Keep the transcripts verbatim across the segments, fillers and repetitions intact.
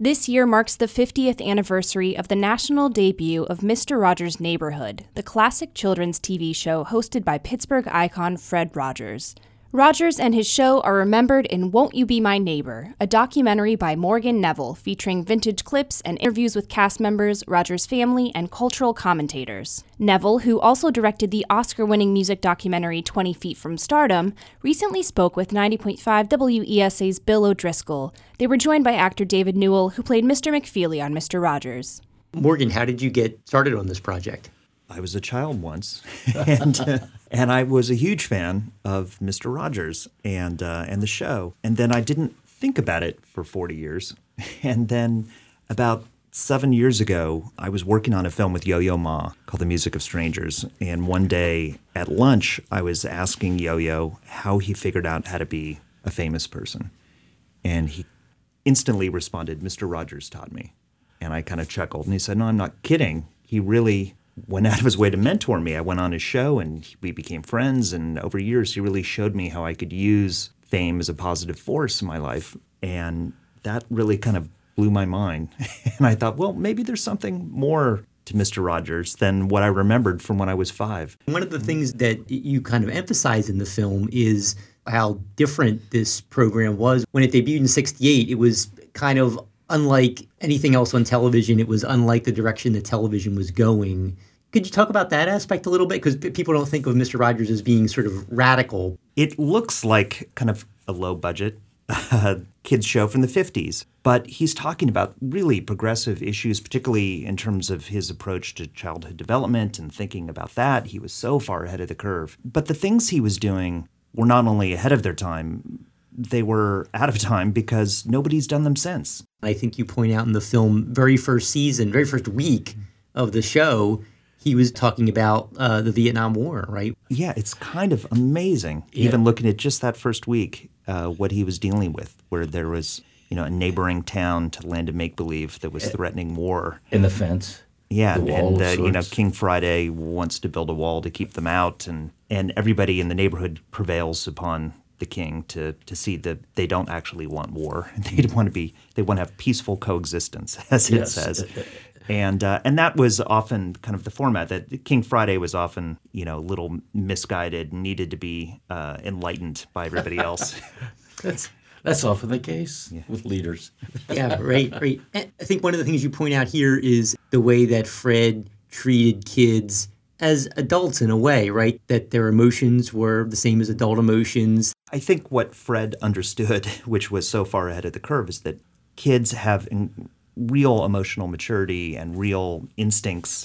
This year marks the fiftieth anniversary of the national debut of Mister Rogers' Neighborhood, the classic children's T V show hosted by Pittsburgh icon Fred Rogers. Rogers and his show are remembered in Won't You Be My Neighbor, a documentary by Morgan Neville featuring vintage clips and interviews with cast members, Rogers' family, and cultural commentators. Neville, who also directed the Oscar-winning music documentary twenty feet from Stardom, recently spoke with ninety point five W E S A's Bill O'Driscoll. They were joined by actor David Newell, who played Mister McFeely on Mister Rogers. Morgan, how did you get started on this project? I was a child once, and uh, and I was a huge fan of Mister Rogers and uh, and the show. And then I didn't think about it for forty years. And then about seven years ago, I was working on a film with Yo-Yo Ma called The Music of Strangers. And one day at lunch, I was asking Yo-Yo how he figured out how to be a famous person. And he instantly responded, Mister Rogers taught me. And I kind of chuckled. And he said, no, I'm not kidding. He really went out of his way to mentor me. I went on his show and we became friends. And over years, he really showed me how I could use fame as a positive force in my life. And that really kind of blew my mind. And I thought, well, maybe there's something more to Mister Rogers than what I remembered from when I was five. One of the things that you kind of emphasize in the film is how different this program was. When it debuted in sixty-eight, it was kind of unlike anything else on television. It was unlike the direction that television was going. Could you talk about that aspect a little bit? Because p- people don't think of Mister Rogers as being sort of radical. It looks like kind of a low-budget uh, kids show from the fifties, but he's talking about really progressive issues, particularly in terms of his approach to childhood development and thinking about that. He was so far ahead of the curve. But the things he was doing were not only ahead of their time, they were out of time because nobody's done them since. I think you point out in the film, very first season, very first week of the show, he was talking about uh, the Vietnam War, right? Yeah, it's kind of amazing, yeah. Even looking at just that first week, uh, what he was dealing with, where there was, you know, a neighboring town to Land of Make-Believe that was threatening war. In the fence. Yeah, the wall and uh, you know, King Friday wants to build a wall to keep them out, and, and everybody in the neighborhood prevails upon the king to to see that they don't actually want war. They want to be they want to have peaceful coexistence, as it yes. says. And uh, and that was often kind of the format, that King Friday was often, you know, a little misguided, needed to be uh, enlightened by everybody else. that's that's often the case yeah. with leaders. Yeah, right, right. I think one of the things you point out here is the way that Fred treated kids as adults in a way, right? That their emotions were the same as adult emotions. I think what Fred understood, which was so far ahead of the curve, is that kids have in- real emotional maturity and real instincts.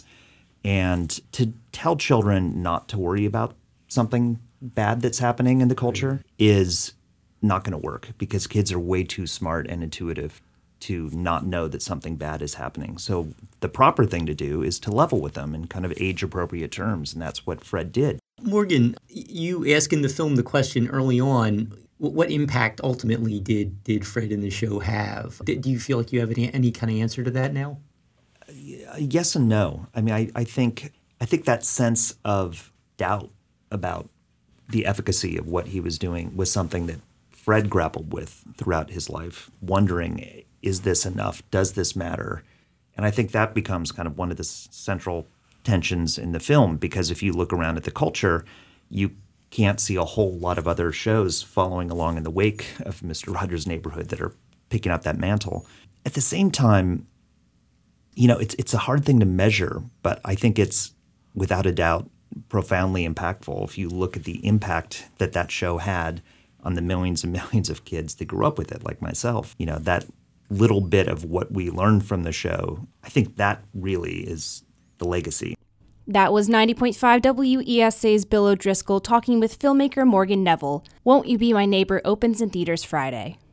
And to tell children not to worry about something bad that's happening in the culture is not going to work, because kids are way too smart and intuitive to not know that something bad is happening. So the proper thing to do is to level with them in kind of age-appropriate terms, and that's what Fred did. Morgan, you ask in the film the question early on, what impact ultimately did did Fred in the show have? Do you feel like you have any, any kind of answer to that now? Yes and no. I mean, I, I think I think that sense of doubt about the efficacy of what he was doing was something that Fred grappled with throughout his life, wondering, is this enough? Does this matter? And I think that becomes kind of one of the s- central tensions in the film, because if you look around at the culture, you can't see a whole lot of other shows following along in the wake of Mister Rogers' Neighborhood that are picking up that mantle. At the same time, you know, it's it's a hard thing to measure, but I think it's without a doubt profoundly impactful if you look at the impact that that show had on the millions and millions of kids that grew up with it, like myself. You know, that little bit of what we learned from the show, I think that really is the legacy. That was ninety point five W E S A's Bill O'Driscoll talking with filmmaker Morgan Neville. Won't You Be My Neighbor opens in theaters Friday.